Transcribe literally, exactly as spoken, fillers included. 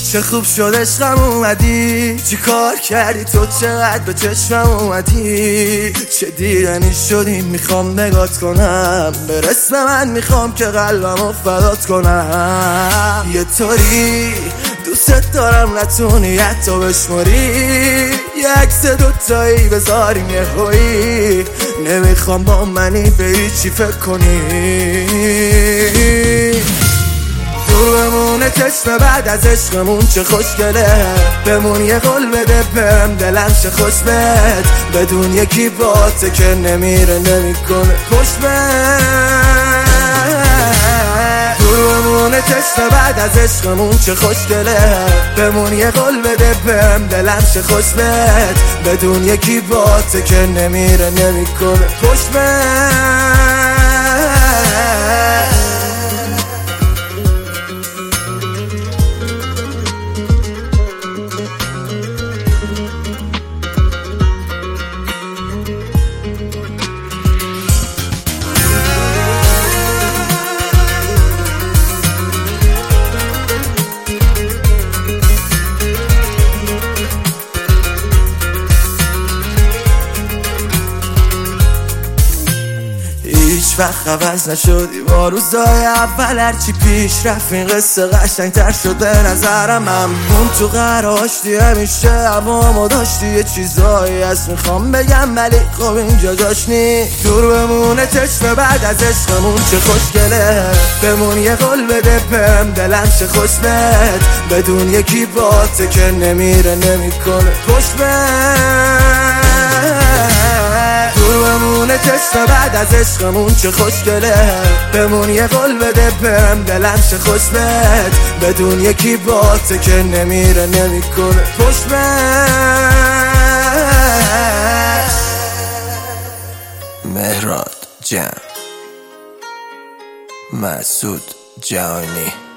چه خوب شد عشقم اومدی، چی کار کردی تو چقدر به چشمم اومدی. چه دیدنی شدی میخوام نگات کنم، برس به من میخوام که قلبمو فدات کنم. یه طوری دوست دارم نتونی حتی بشماری، یه عکس دوتایی بذاریم یه هایی. نمیخوام با منی به هیچی فکر کنی، دور بمونه چشم بعد از عشقمون چه خوشگله. بمون یه قول بده بهم دلم چه خوش بهت، بدون یکی باته که نمیره نمیکنه پشت بهت. دور بمونه چشم بعد از عشقمون چه خوشگله. بمون یه قول بده بهم دلم چه خوش بهت، بدون یکی باته که نمیره نمیکنه پشت بهت. هیچ وقت عوض نشدی با روزای اول، هرچی پیش رفت این قصه قشنگ‌تر شد به نظرم. همون تو قراشتی همیشه هوامو داشتی، یه چیزایی هست میخوام بگم ولی خب اینجا جاش نی. دور بمونه چشم بعد از عشقمون چه خوشگله. بمون یه قول بده بهم دلم چه خوش بهت، بدون یکی باته که نمیره نمیکنه پشت بهت. دور بمونه چشم بعد از عشقمون چه خوشگله. بمون یه قول بده بهم دلم چه خوش بهت، بدون یکی باته که نمیره نمیکنه پشت بهت. مهراد جان، مسعود جهانی.